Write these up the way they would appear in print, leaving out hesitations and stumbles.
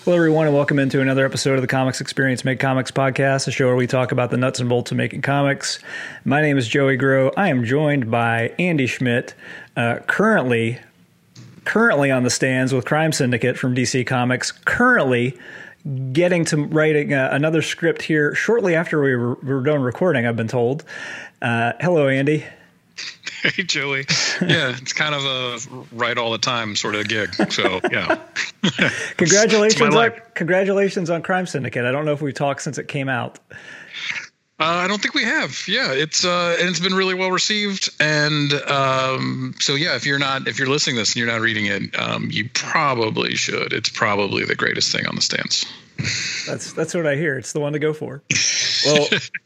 Hello, everyone, and welcome into another episode of the Comics Experience Make Comics podcast, a show where we talk about the nuts and bolts of making comics. My name is Joey Groh. I am joined by Andy Schmidt, currently on the stands with Crime Syndicate from DC Comics, currently getting to writing another script here shortly after we're done recording, I've been told. Hello, Andy. Hey, Joey. Yeah, it's kind of a write all the time sort of gig. So, yeah. Congratulations on Crime Syndicate. I don't know if we've talked since it came out. I don't think we have. Yeah, it's been really well received. And so, yeah, if you're listening to this and you're not reading it, you probably should. It's probably the greatest thing on the stands. That's what I hear. It's the one to go for. Well,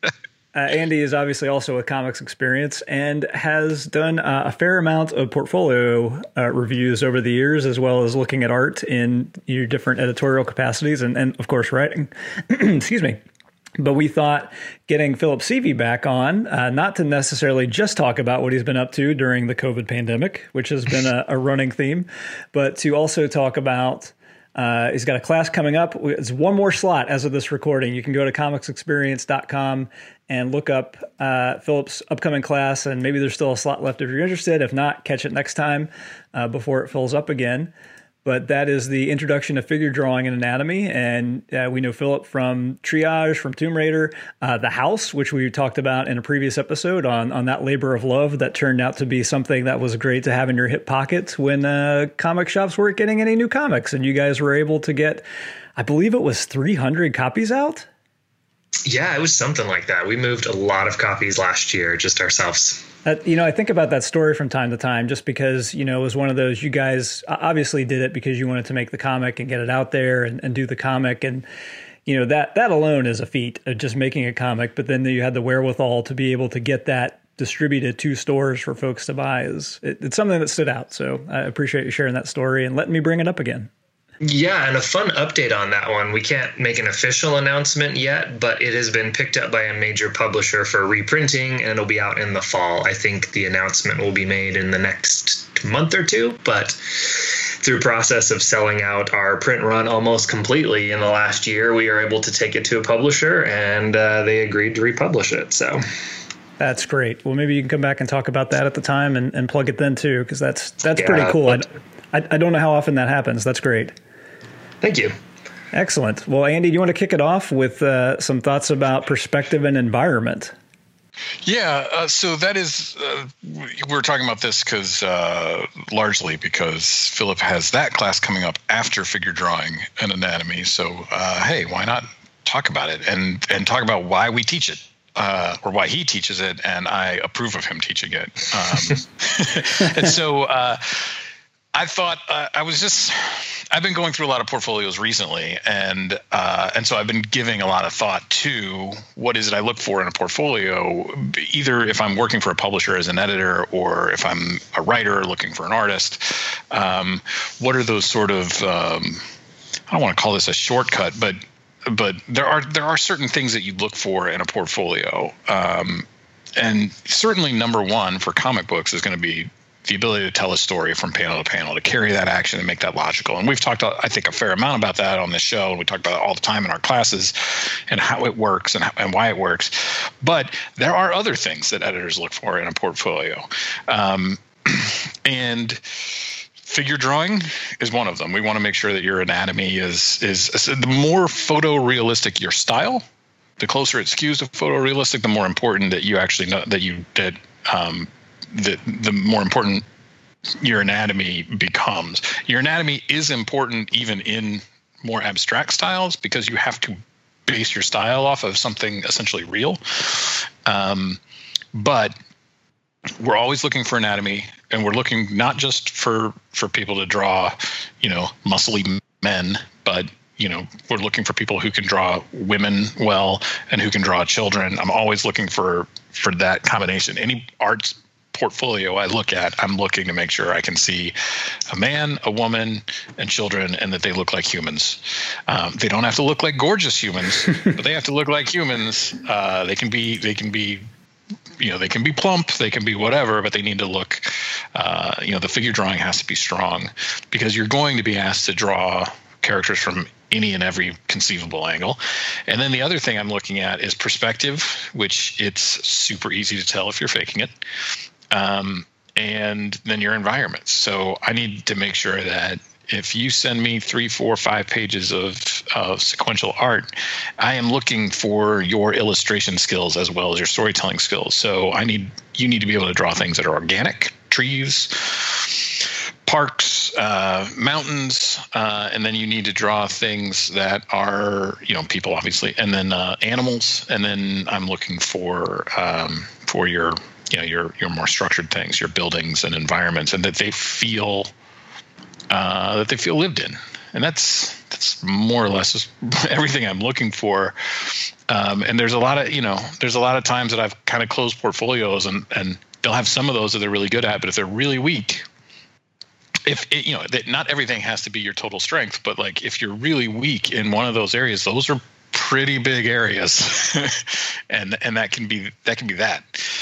Andy is obviously also a comics experience and has done a fair amount of portfolio reviews over the years, as well as looking at art in your different editorial capacities and of course, writing. Excuse me. But we thought getting Philip Sevy back on, not to necessarily just talk about what he's been up to during the COVID pandemic, which has been a running theme, but to also talk about he's got a class coming up. It's one more slot as of this recording. You can go to comicsexperience.com and look up Philip's upcoming class, and maybe there's still a slot left if you're interested. If not, catch it next time before it fills up again. But that is the introduction to figure drawing and anatomy. And we know Philip from Triage, from Tomb Raider, The House, which we talked about in a previous episode on that labor of love that turned out to be something that was great to have in your hip pocket when comic shops weren't getting any new comics. And you guys were able to get, I believe it was 300 copies out? Yeah, it was something like that. We moved a lot of copies last year, just ourselves. I think about that story from time to time just because, it was one of those, you guys obviously did it because you wanted to make the comic and get it out there and do the comic. And, that alone is a feat of just making a comic. But then you had the wherewithal to be able to get that distributed to stores for folks to buy. It's something that stood out. So I appreciate you sharing that story and letting me bring it up again. Yeah, and a fun update on that one. We can't make an official announcement yet, but it has been picked up by a major publisher for reprinting, and it'll be out in the fall. I think the announcement will be made in the next month or two, but through process of selling out our print run almost completely in the last year, we are able to take it to a publisher, and they agreed to republish it. So that's great. Well, maybe you can come back and talk about that at the time and plug it then too, because that's pretty cool. I don't know how often that happens. That's great. Thank you. Excellent. Well, Andy, do you want to kick it off with some thoughts about perspective and environment? Yeah. So that is, we're talking about this largely because Philip has that class coming up after figure drawing and anatomy. So, hey, why not talk about it and talk about why we teach it? Or why he teaches it, and I approve of him teaching it. And so I thought I've been going through a lot of portfolios recently, and so I've been giving a lot of thought to what is it I look for in a portfolio, either if I'm working for a publisher as an editor or if I'm a writer looking for an artist. What are those sort of I don't want to call this a shortcut, but there are certain things that you look for in a portfolio, and certainly number one for comic books is going to be the ability to tell a story from panel to panel, to carry that action and make that logical. And we've talked, I think, a fair amount about that on this show. And we talk about it all the time in our classes and how it works and why it works. But there are other things that editors look for in a portfolio. And figure drawing is one of them. We want to make sure that your anatomy is the more photorealistic your style, the closer it skews to photorealistic, the more important that you actually know the more important your anatomy becomes. Your anatomy is important even in more abstract styles because you have to base your style off of something essentially real. But we're always looking for anatomy, and we're looking not just for people to draw, muscly men, but we're looking for people who can draw women well and who can draw children. I'm always looking for that combination. Any arts portfolio I look at, I'm looking to make sure I can see a man, a woman, and children, and that they look like humans. They don't have to look like gorgeous humans, but they have to look like humans. They can be plump, they can be whatever, but they need to look, the figure drawing has to be strong because you're going to be asked to draw characters from any and every conceivable angle. And then the other thing I'm looking at is perspective, which it's super easy to tell if you're faking it. And then your environments. So I need to make sure that if you send me 3, 4, 5 pages of sequential art, I am looking for your illustration skills as well as your storytelling skills. So you need to be able to draw things that are organic, trees, parks, mountains, and then you need to draw things that are, people obviously, and then animals. And then I'm looking for your more structured things, your buildings and environments, and that they feel lived in. And that's more or less everything I'm looking for. And there's a lot of times that I've kind of closed portfolios and they'll have some of those that they're really good at, but if they're really weak, that not everything has to be your total strength, but like if you're really weak in one of those areas, those are pretty big areas. and that can be that.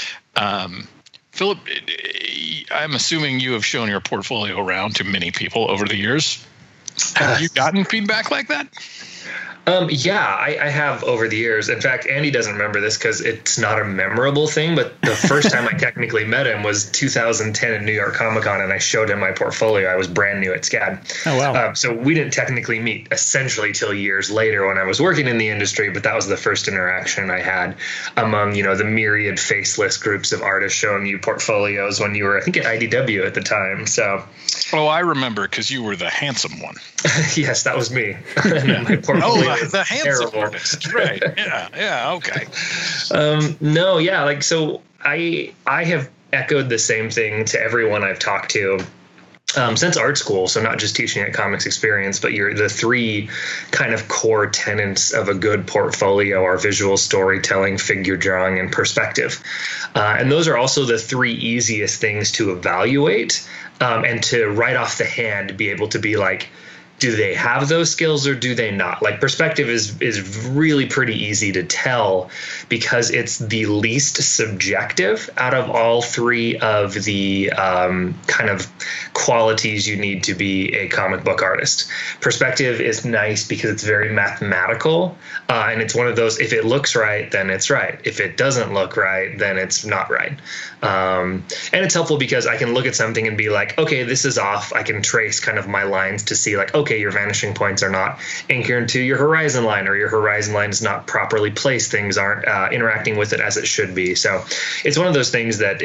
Philip, I'm assuming you have shown your portfolio around to many people over the years. Have you gotten feedback like that? Yeah, I have over the years. In fact, Andy doesn't remember this because it's not a memorable thing, but the first time I technically met him was 2010 in New York Comic Con, and I showed him my portfolio. I was brand new at SCAD. Oh, wow. So we didn't technically meet essentially till years later when I was working in the industry, but that was the first interaction I had among, the myriad faceless groups of artists showing you portfolios when you were, I think, at IDW at the time. So. Oh, I remember because you were the handsome one. Yes, that was me. My portfolio the handsome artist, right? Yeah, okay. No, yeah, like so. I have echoed the same thing to everyone I've talked to since art school. So not just teaching at Comics Experience, but the 3 kind of core tenets of a good portfolio are visual storytelling, figure drawing, and perspective. And those are also the 3 easiest things to evaluate and to right off the hand be able to be like, do they have those skills or do they not? Like perspective is really pretty easy to tell because it's the least subjective out of all 3 of the kind of qualities you need to be a comic book artist. Perspective is nice because it's very mathematical and it's one of those, if it looks right, then it's right. If it doesn't look right, then it's not right. And it's helpful because I can look at something and be like, okay, this is off. I can trace kind of my lines to see like, okay, your vanishing points are not anchored to your horizon line, or your horizon line is not properly placed. Things aren't interacting with it as it should be. So it's one of those things that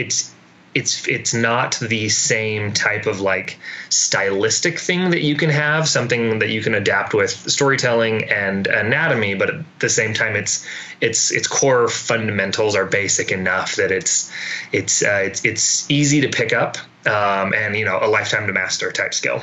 it's not the same type of like stylistic thing that you can have, something that you can adapt with storytelling and anatomy, but at the same time its core fundamentals are basic enough that it's easy to pick up and a lifetime to master type skill.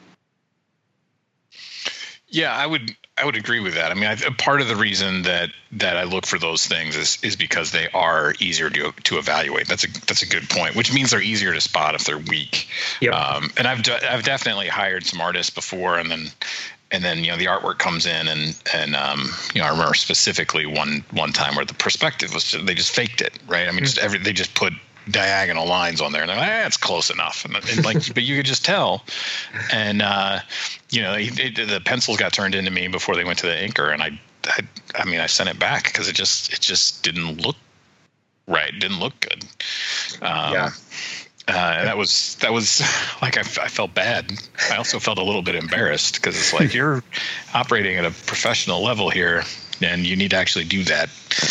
Yeah, I would agree with that. I mean, part of the reason that I look for those things is because they are easier to evaluate. That's a good point, which means they're easier to spot if they're weak. Yep. And I've definitely hired some artists before, and then the artwork comes in, and I remember specifically one time where the perspective was they just faked it, right? I mean, they just put diagonal lines on there, and they're like, it's close enough, and like, but you could just tell, and the pencils got turned into me before they went to the inker, and I sent it back because it just didn't look right, didn't look good. And that was like I felt bad. I also felt a little bit embarrassed because it's like you're operating at a professional level here, and you need to actually do that.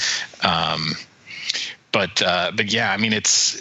But yeah, I mean, it's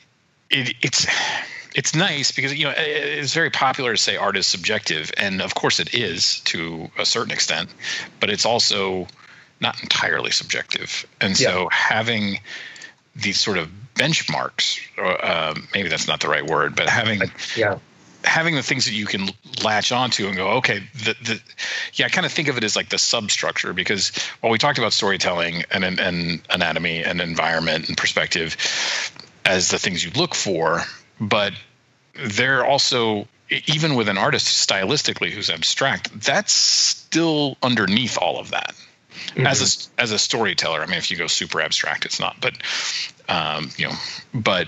nice because it's very popular to say art is subjective, and of course it is to a certain extent, but it's also not entirely subjective. And so having these sort of benchmarks, or maybe that's not the right word, but having the things that you can latch onto and go, okay, I kind of think of it as like the substructure, because while we talked about storytelling and anatomy and environment and perspective as the things you look for, but they're also, even with an artist stylistically who's abstract, that's still underneath all of that. Mm-hmm. As a storyteller, I mean, if you go super abstract, it's not, but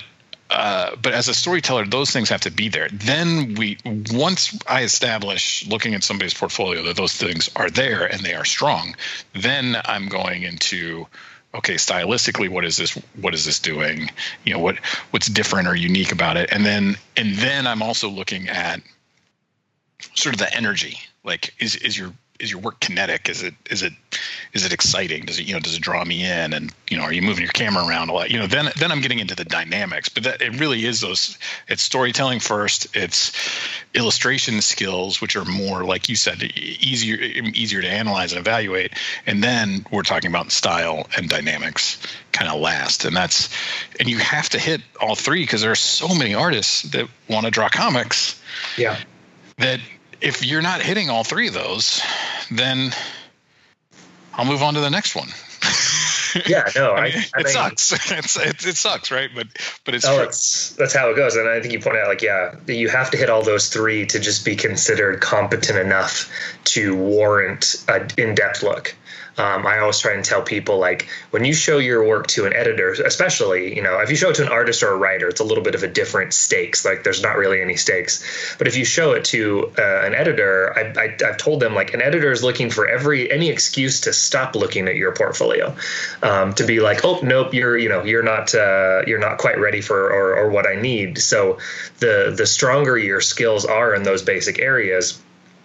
but as a storyteller, those things have to be there. Then once I establish looking at somebody's portfolio that those things are there and they are strong, then I'm going into, okay, stylistically, what is this doing? What's different or unique about it? And then I'm also looking at sort of the energy. Like, is your work kinetic? Is it exciting? Does it draw me in? And are you moving your camera around a lot? Then I'm getting into the dynamics. But it really is it's storytelling first. It's illustration skills, which are more, like you said, easier to analyze and evaluate. And then we're talking about style and dynamics kind of last. And you have to hit all three, because there are so many artists that want to draw comics. Yeah. That if you're not hitting all three of those, then I'll move on to the next one. Yeah, no, it sucks. It sucks, right? But it's true. That's how it goes. And I think you point out, like, yeah, you have to hit all those three to just be considered competent enough to warrant an in-depth look. I always try and tell people, like, when you show your work to an editor, especially, if you show it to an artist or a writer, it's a little bit of a different stakes. Like, there's not really any stakes. But if you show it to an editor, I've told them, like, an editor is looking for any excuse to stop looking at your portfolio, to be like, oh, nope, you're not quite ready for or what I need. So the stronger your skills are in those basic areas,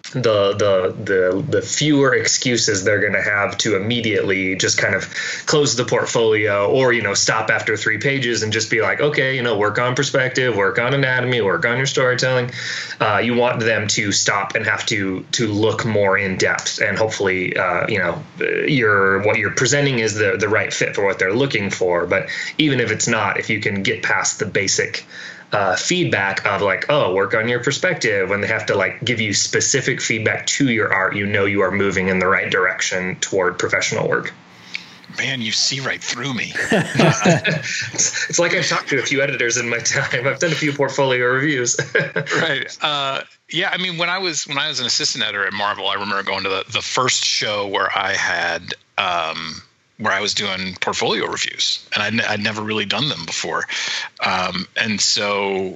the fewer excuses they're going to have to immediately just kind of close the portfolio, or stop after 3 pages and just be like, okay, work on perspective, work on anatomy, work on your storytelling. You want them to stop and have to look more in depth, and hopefully what you're presenting is the right fit for what they're looking for. But even if it's not, if you can get past the basic feedback of, like, oh, work on your perspective, when they have to, like, give you specific feedback to your art, you are moving in the right direction toward professional work. Man, you see right through me. It's like I've talked to a few editors in my time. I've done a few portfolio reviews. Right. Yeah. I mean, when I was an assistant editor at Marvel, I remember going to the first show where I had where I was doing portfolio reviews, and I'd never really done them before. And so,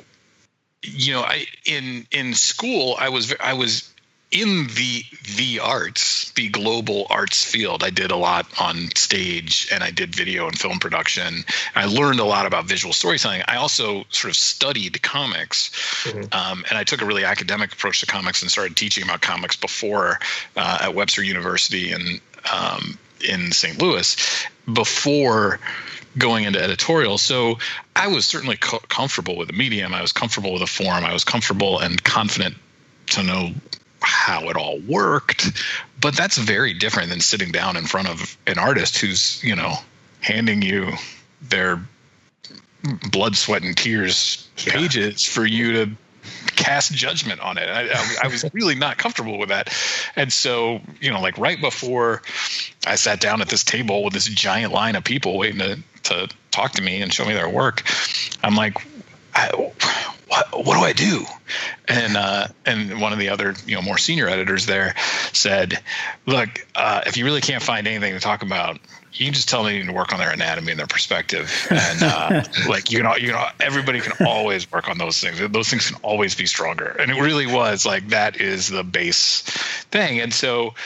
in school, I was in the arts, the global arts field. I did a lot on stage, and I did video and film production. I learned a lot about visual storytelling. I also sort of studied comics, and I took a really academic approach to comics and started teaching about comics before at Webster University in St. Louis, before going into editorial. So I was certainly comfortable with the medium. I was comfortable with the form. I was comfortable and confident to know how it all worked. But that's very different than sitting down in front of an artist who's, handing you their blood, sweat, and tears pages for you to cast judgment on it. I was really not comfortable with that. And so, like, right before I sat down at this table with this giant line of people waiting to talk to me and show me their work, I'm like, what do I do? And one of the other, more senior editors there said, look, if you really can't find anything to talk about, you can just tell me to work on their anatomy and their perspective. And like, everybody can always work on those things. Those things can always be stronger. And it really was like, that is the base thing. And so,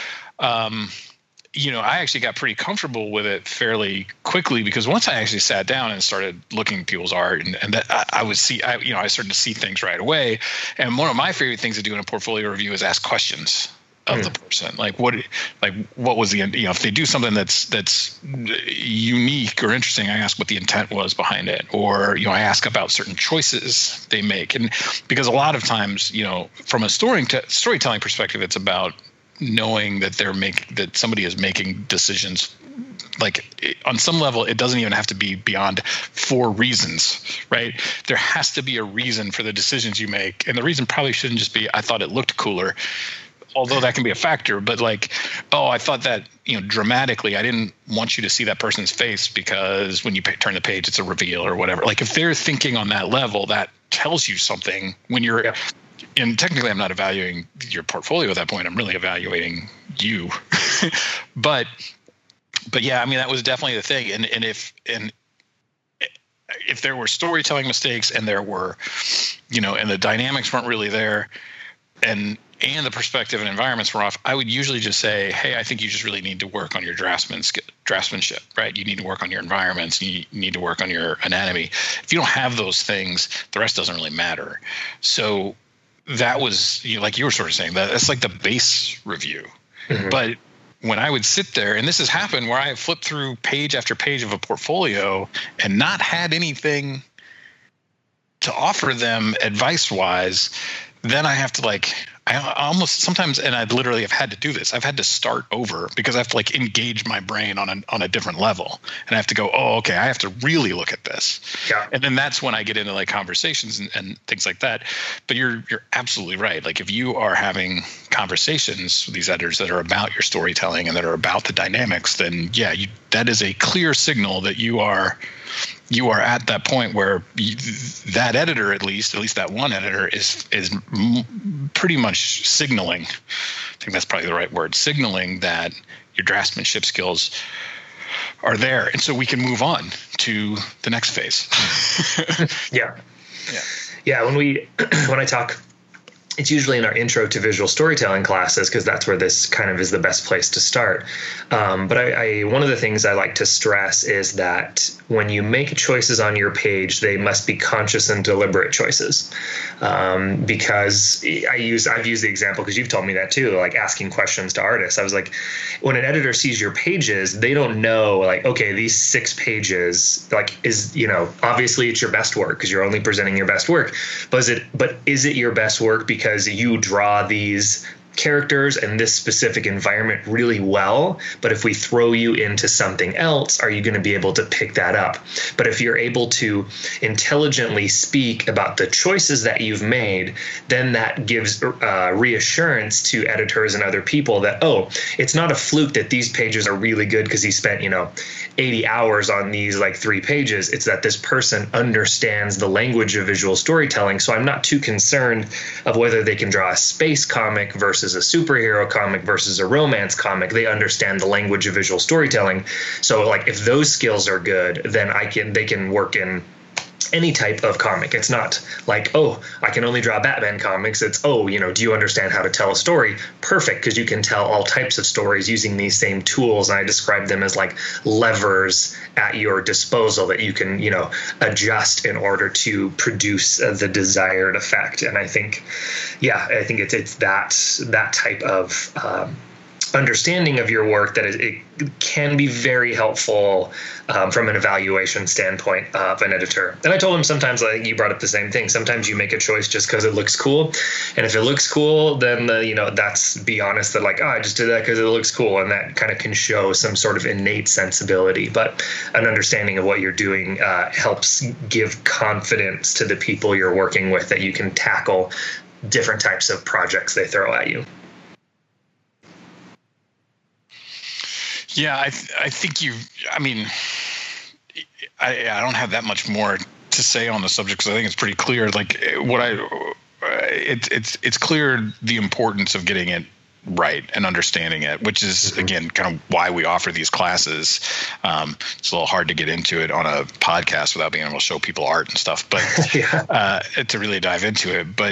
I actually got pretty comfortable with it fairly quickly, because once I actually sat down and started looking at people's art, and that I started to see things right away. And one of my favorite things to do in a portfolio review is ask questions of the person. Like, what was the, if they do something that's unique or interesting, I ask what the intent was behind it, or, I ask about certain choices they make. And because a lot of times, from a storytelling perspective, it's about knowing that that somebody is making decisions. Like, on some level, it doesn't even have to be beyond 4 reasons, right? There has to be a reason for the decisions you make. And the reason probably shouldn't just be, I thought it looked cooler, although that can be a factor. But like, oh, I thought that, dramatically, I didn't want you to see that person's face because when you turn the page, it's a reveal or whatever. Like, if they're thinking on that level, that tells you something when you're and technically I'm not evaluating your portfolio at that point. I'm really evaluating you. but yeah, I mean, that was definitely the thing. And if there were storytelling mistakes and there were, and the dynamics weren't really there, and the perspective and environments were off, I would usually just say, hey, I think you just really need to work on your draftsmanship, right? You need to work on your environments. You need to work on your anatomy. If you don't have those things, the rest doesn't really matter. So that was, like you were sort of saying, that's like the base review. Mm-hmm. But when I would sit there, and this has happened where I have flipped through page after page of a portfolio and not had anything to offer them advice-wise, then I have to I almost sometimes, and I literally have had to do this. I've had to start over because I have to engage my brain on a different level, and I have to go, oh, okay, I have to really look at this. Yeah. And then that's when I get into conversations and things like that. But you're absolutely right. If you are having conversations with these editors that are about your storytelling and that are about the dynamics, then yeah, that is a clear signal that you are at that point where that editor, at least that one editor, is pretty much signaling. I think that's probably the right word. Signaling that your draftsmanship skills are there, and so we can move on to the next phase. Yeah. When I talk, it's usually in our intro to visual storytelling classes because that's where this kind of is the best place to start. But one of the things I like to stress is that when you make choices on your page, they must be conscious and deliberate choices. Because I've used the example because you've told me that too, asking questions to artists. I was like, when an editor sees your pages, they don't know okay, these 6 pages, is, obviously it's your best work because you're only presenting your best work. But is it your best work because you draw these characters and this specific environment really well, but if we throw you into something else, are you going to be able to pick that up? But if you're able to intelligently speak about the choices that you've made, then that gives reassurance to editors and other people that, oh, it's not a fluke that these pages are really good because he spent 80 hours on these 3 pages. It's that this person understands the language of visual storytelling, so I'm not too concerned of whether they can draw a space comic versus a superhero comic versus a romance comic. They understand the language of visual storytelling. So if those skills are good, then they can work in any type of comic. It's not oh, I can only draw Batman comics. It's, do you understand how to tell a story? Perfect, because you can tell all types of stories using these same tools. And I describe them as levers at your disposal that you can, adjust in order to produce the desired effect. And I think it's that type of understanding of your work that it can be very helpful from an evaluation standpoint of an editor. And I told him sometimes, you brought up the same thing. Sometimes you make a choice just because it looks cool, and if it looks cool, then that's, be honest, that I just did that because it looks cool, and that kind of can show some sort of innate sensibility. But an understanding of what you're doing helps give confidence to the people you're working with that you can tackle different types of projects they throw at you. Yeah, I think I don't have that much more to say on the subject because I think it's pretty clear. It's clear the importance of getting it right and understanding it, which is, again, kind of why we offer these classes. It's a little hard to get into it on a podcast without being able to show people art and stuff, but to really dive into it. But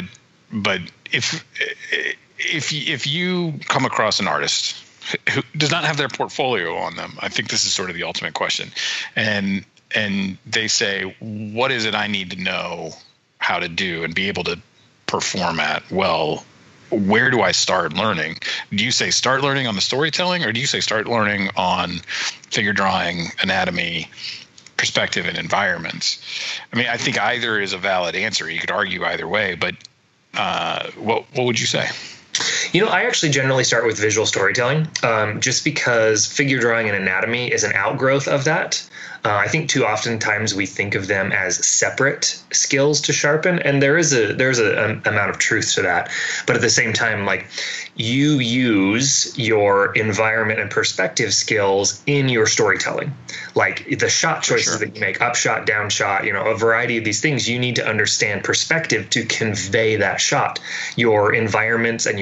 if you come across an artist who does not have their portfolio on them, I think this is sort of the ultimate question. And they say, what is it I need to know how to do and be able to perform at? Well, where do I start learning? Do you say start learning on the storytelling, or do you say start learning on figure drawing, anatomy, perspective, and environments? I think either is a valid answer. You could argue either way, but what would you say? I actually generally start with visual storytelling, just because figure drawing and anatomy is an outgrowth of that. I think too often times we think of them as separate skills to sharpen, and there's an amount of truth to that. But at the same time, you use your environment and perspective skills in your storytelling, the shot choices that you make, up shot, down shot, a variety of these things. You need to understand perspective to convey that shot. Your environments and your background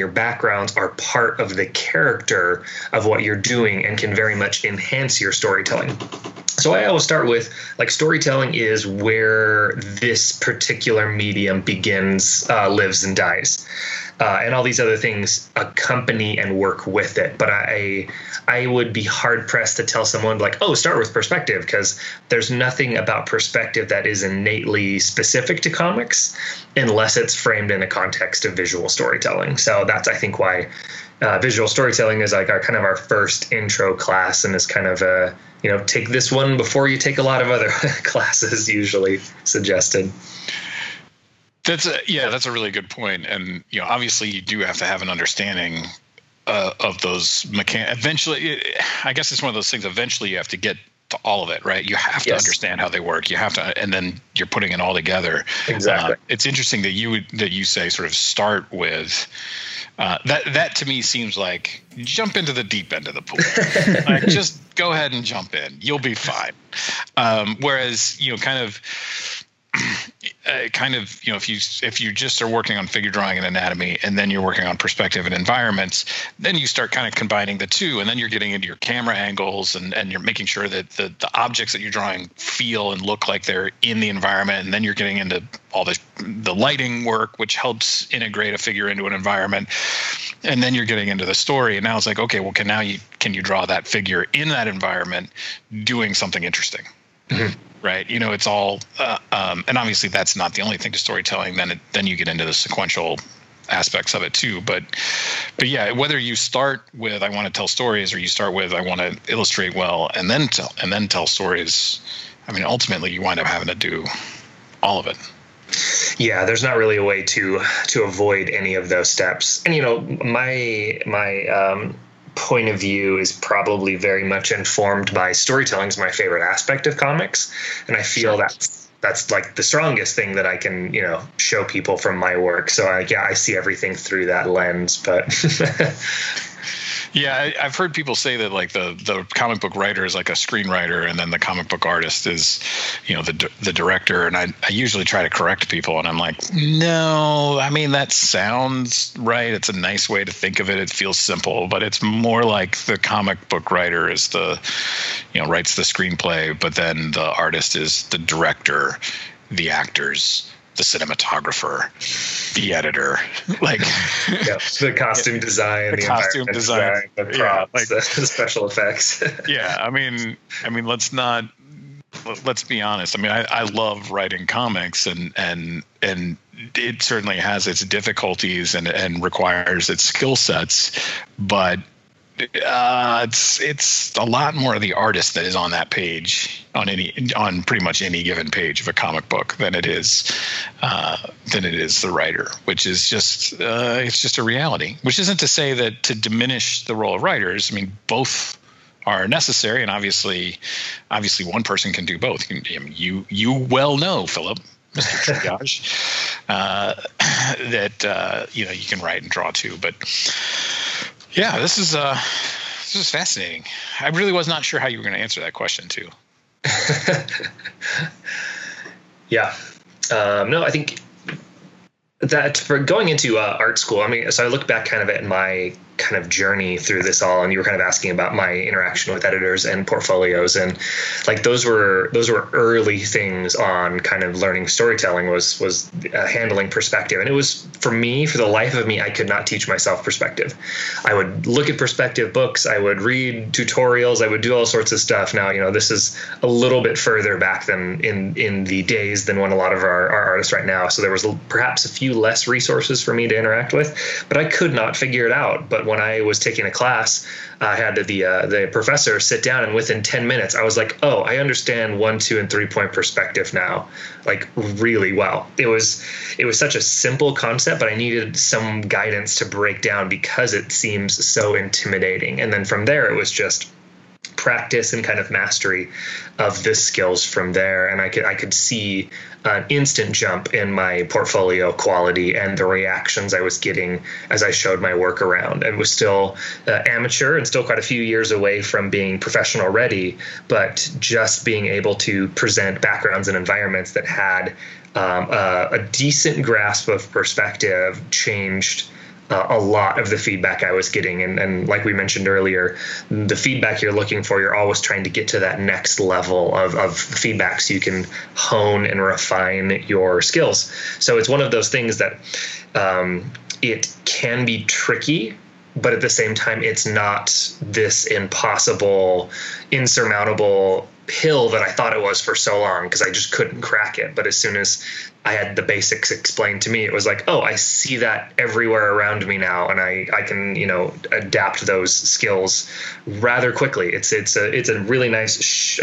backgrounds are part of the character of what you're doing and can very much enhance your storytelling. So I always start with, like, storytelling is where this particular medium begins, lives, and dies. And all these other things accompany and work with it. But I would be hard pressed to tell someone, like, oh, start with perspective, because there's nothing about perspective that is innately specific to comics unless it's framed in a context of visual storytelling. So that's, I think, why visual storytelling is like our first intro class, and is kind of a, take this one before you take a lot of other classes usually suggested. That's a really good point. And, obviously you do have to have an understanding of those mechanics. Eventually, I guess it's one of those things, eventually you have to get to all of it, right? You have to understand how they work. You have to, and then you're putting it all together. Exactly. It's interesting that you say sort of start with, that to me seems like jump into the deep end of the pool. Like, just go ahead and jump in. You'll be fine. Whereas, if you just are working on figure drawing and anatomy, and then you're working on perspective and environments, then you start kind of combining the two, and then you're getting into your camera angles, and you're making sure that the objects that you're drawing feel and look like they're in the environment, and then you're getting into all the lighting work, which helps integrate a figure into an environment, and then you're getting into the story. And now it's like, okay, well, can you draw that figure in that environment doing something interesting? Mm-hmm. Right. It's all, and obviously that's not the only thing to storytelling. Then you get into the sequential aspects of it too. But yeah, whether you start with, I want to tell stories, or you start with, I want to illustrate well, and then tell stories. I mean, ultimately you wind up having to do all of it. Yeah, there's not really a way to avoid any of those steps. And, my point of view is probably very much informed by storytelling is my favorite aspect of comics, and I feel that's like the strongest thing that I can show people from my work. So I see everything through that lens. But yeah, I've heard people say that, like, the comic book writer is like a screenwriter, and then the comic book artist is the director. And I usually try to correct people, and I'm like, no, I mean, that sounds right. It's a nice way to think of it. It feels simple, but it's more like the comic book writer is writes the screenplay, but then the artist is the director, the actors, the cinematographer, the editor, like the costume design, the costume design, the props, the special effects. Yeah, I mean, let's be honest. I mean, I love writing comics, and it certainly has its difficulties and requires its skill sets, but it's a lot more of the artist that is on that page, on pretty much any given page of a comic book, than it is the writer, which is just it's just a reality. Which isn't to say that to diminish the role of writers. I mean, both are necessary, and obviously one person can do both. You well know, Philip, Mr. Triage, that you can write and draw too, but. Yeah, this is fascinating. I really was not sure how you were going to answer that question too. Yeah. No, I think that for going into art school, I mean, so I look back kind of at my kind of journey through this all, and you were kind of asking about my interaction with editors and portfolios, and like those were early things on kind of learning storytelling was handling perspective. And it was, for the life of me, I could not teach myself perspective. I would look at perspective books, I would read tutorials, I would do all sorts of stuff. Now, this is a little bit further back than in the days than when a lot of our artists right now. So there was perhaps a few less resources for me to interact with, but I could not figure it out. But when I was taking a class, I had the professor sit down, and within 10 minutes, I was like, oh, I understand 1, 2, and 3 point perspective now, like really well. It was such a simple concept, but I needed some guidance to break down because it seems so intimidating. And then from there, it was just practice and kind of mastery of the skills from there. And I could see an instant jump in my portfolio quality and the reactions I was getting as I showed my work around. It was still amateur and still quite a few years away from being professional ready, but just being able to present backgrounds and environments that had a decent grasp of perspective changed a lot of the feedback I was getting. And like we mentioned earlier, the feedback you're looking for, you're always trying to get to that next level of feedback so you can hone and refine your skills. So it's one of those things that it can be tricky, but at the same time, it's not this impossible, insurmountable hill that I thought it was for so long, because I just couldn't crack it. But as soon as I had the basics explained to me, it was like, oh, I see that everywhere around me now, and I can, adapt those skills rather quickly. It's a really nice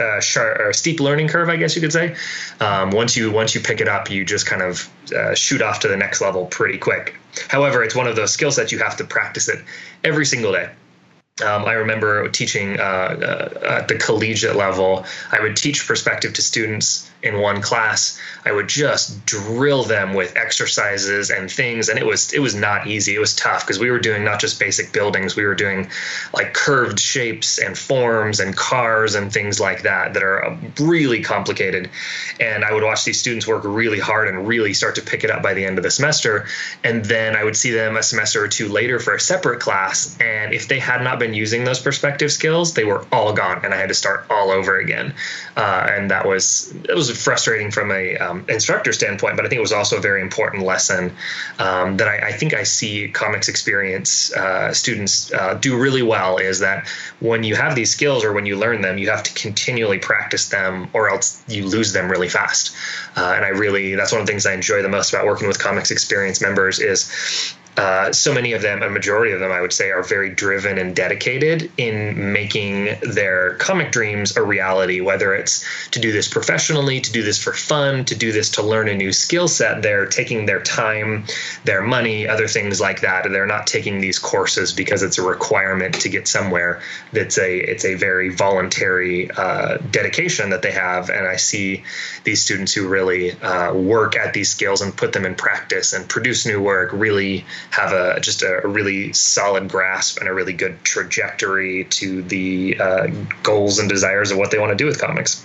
steep learning curve, I guess you could say. Once you pick it up, you just kind of shoot off to the next level pretty quick. However, it's one of those skill sets you have to practice it every single day. I remember teaching at the collegiate level. I would teach perspective to students in one class. I would just drill them with exercises and things, and it was not easy. It was tough because we were doing not just basic buildings. We were doing like curved shapes and forms and cars and things like that are really complicated. And I would watch these students work really hard and really start to pick it up by the end of the semester. And then I would see them a semester or two later for a separate class, and if they had not been using those perspective skills, they were all gone, and I had to start all over again. And that was frustrating from a instructor standpoint, but I think it was also a very important lesson that I think I see comics experience students do really well, is that when you have these skills or when you learn them, you have to continually practice them or else you lose them really fast. And that's one of the things I enjoy the most about working with comics experience members is so many of them, a majority of them, I would say, are very driven and dedicated in making their comic dreams a reality, whether it's to do this professionally, to do this for fun, to do this to learn a new skill set. They're taking their time, their money, other things like that. They're not taking these courses because it's a requirement to get somewhere. It's a very voluntary dedication that they have. And I see these students who really work at these skills and put them in practice and produce new work really have a really solid grasp and a really good trajectory to the goals and desires of what they want to do with comics.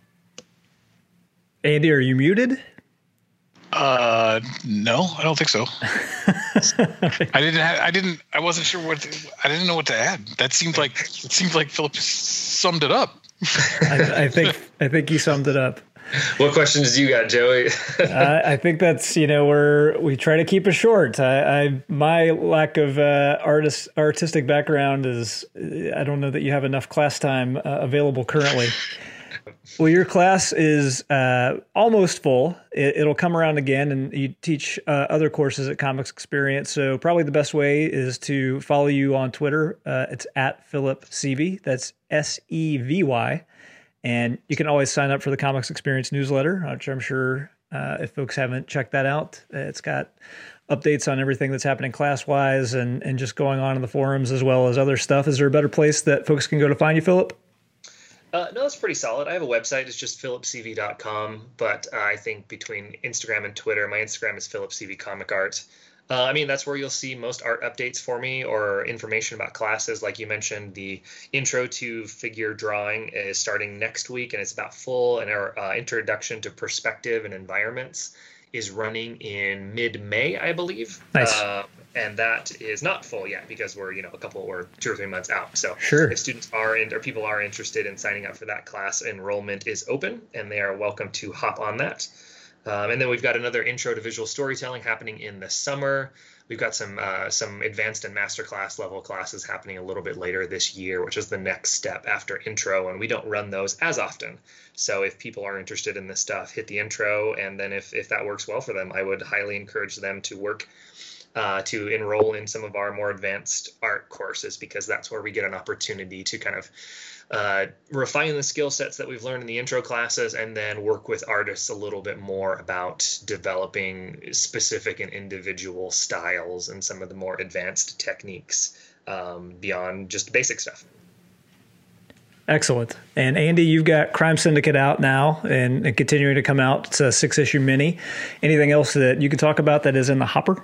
Andy, are you muted? No, I don't think so. I wasn't sure I didn't know what to add. It seemed like Philip summed it up. I think he summed it up. What questions do you got, Joey? I think that's, we try to keep it short. My lack of artistic background is, I don't know that you have enough class time available currently. Well, your class is almost full. It'll come around again, and you teach other courses at Comics Experience. So probably the best way is to follow you on Twitter. It's at Philip Sevy. That's SEVY. And you can always sign up for the Comics Experience newsletter, which I'm sure if folks haven't checked that out, it's got updates on everything that's happening class-wise and just going on in the forums as well as other stuff. Is there a better place that folks can go to find you, Philip? No, it's pretty solid. I have a website. It's just philipcv.com. But I think between Instagram and Twitter, my Instagram is Philip Sevy Comic Art. That's where you'll see most art updates for me or information about classes. Like you mentioned, the Intro to Figure Drawing is starting next week, and it's about full. And our Introduction to Perspective and Environments is running in mid-May, I believe. Nice. And that is not full yet because we're 2 or 3 months out. So sure. If students are or people are interested in signing up for that class, enrollment is open, and they are welcome to hop on that. And then we've got another Intro to Visual Storytelling happening in the summer. We've got some advanced and masterclass level classes happening a little bit later this year, which is the next step after Intro, and we don't run those as often. So if people are interested in this stuff, hit the Intro, and then if that works well for them, I would highly encourage them to to enroll in some of our more advanced art courses, because that's where we get an opportunity to kind of refine the skill sets that we've learned in the intro classes, and then work with artists a little bit more about developing specific and individual styles and some of the more advanced techniques beyond just basic stuff. Excellent. And Andy, you've got Crime Syndicate out now and continuing to come out. It's a 6-issue mini. Anything else that you could talk about that is in the hopper?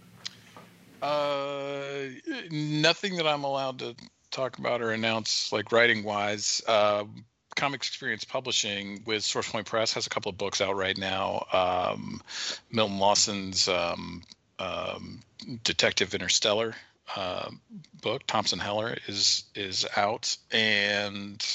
Nothing that I'm allowed to talk about or announce, like writing wise. Comics Experience Publishing with SourcePoint Press has a couple of books out right now. Milton Lawson's Detective Interstellar book, Thompson Heller, is out, and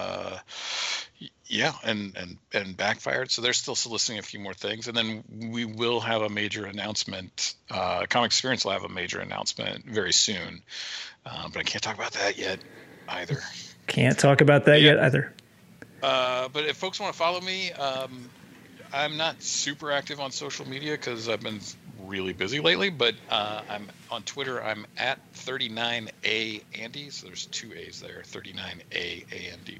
and Backfired. So they're still soliciting a few more things, and then we will have a major announcement. Comic Experience will have a major announcement very soon, but I can't talk about that yet either. Can't talk about that yet either. But if folks want to follow me, I'm not super active on social media because I've been really busy lately, but I'm on Twitter. I'm at 39A Andy, so there's 2 A's there, 39A ANDY.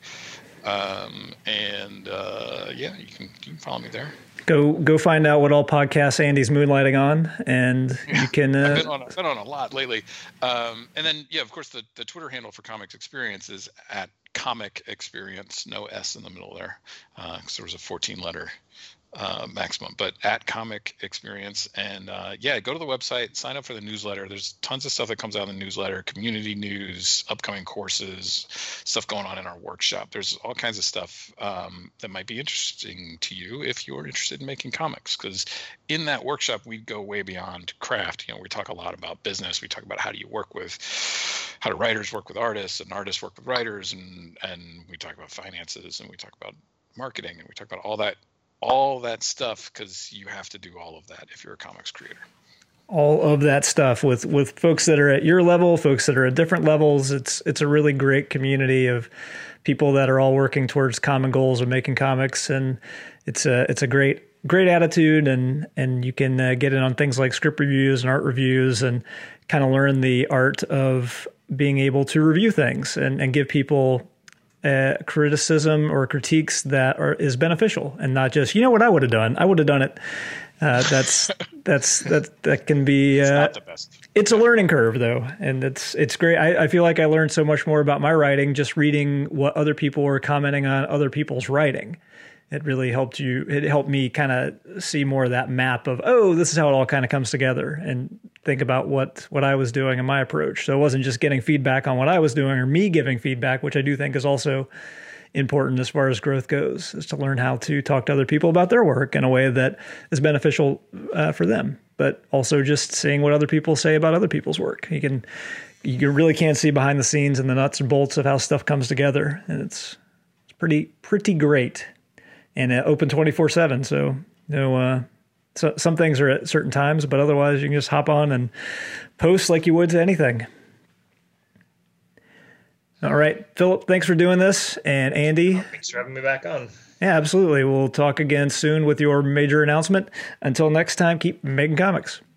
You can follow me there. Go find out what all podcasts Andy's moonlighting on, and you can. I've been on a lot lately, and then of course the Twitter handle for Comics Experience is at Comic Experience, no S in the middle there, because there was a 14-letter maximum, but at Comic Experience. And go to the website, sign up for the newsletter. There's tons of stuff that comes out in the newsletter, community news, upcoming courses, stuff going on in our workshop. There's all kinds of stuff that might be interesting to you if you're interested in making comics, because in that workshop we go way beyond craft. We talk a lot about business. We talk about how do writers work with artists, and artists work with writers, and we talk about finances, and we talk about marketing, and we talk about all that stuff, because you have to do all of that if you're a comics creator. All of that stuff with folks that are at your level, folks that are at different levels. It's a really great community of people that are all working towards common goals of making comics, and it's a great attitude, and you can get in on things like script reviews and art reviews, and kind of learn the art of being able to review things and give people criticism or critiques that is beneficial, and not just, what I would have done. I would have done it. That can be. It's not the best. It's a learning curve, though, and it's great. I feel like I learned so much more about my writing just reading what other people were commenting on other people's writing. It really helped me kind of see more of that map of, this is how it all kind of comes together, and think about what I was doing in my approach. So it wasn't just getting feedback on what I was doing or me giving feedback, which I do think is also important as far as growth goes, is to learn how to talk to other people about their work in a way that is beneficial for them, but also just seeing what other people say about other people's work. You really can't see behind the scenes and the nuts and bolts of how stuff comes together, and it's pretty great. And open 24/7. So some things are at certain times, but otherwise you can just hop on and post like you would to anything. All right, Philip, thanks for doing this. And Andy. Thanks for having me back on. Yeah, absolutely. We'll talk again soon with your major announcement. Until next time, keep making comics.